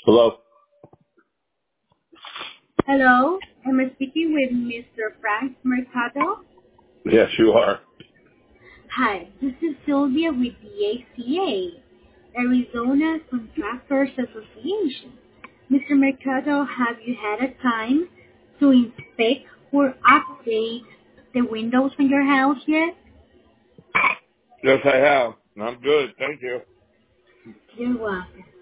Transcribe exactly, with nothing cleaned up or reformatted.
Hello? Hello, am I speaking with Mister Frank Mercado? Yes, you are. Hi, this is Sylvia with the A C A, Arizona Contractors Association. Mister Mercado, have you had a time to inspect or update the windows in your house yet? Yes, I have. I'm good. Thank you. You're welcome.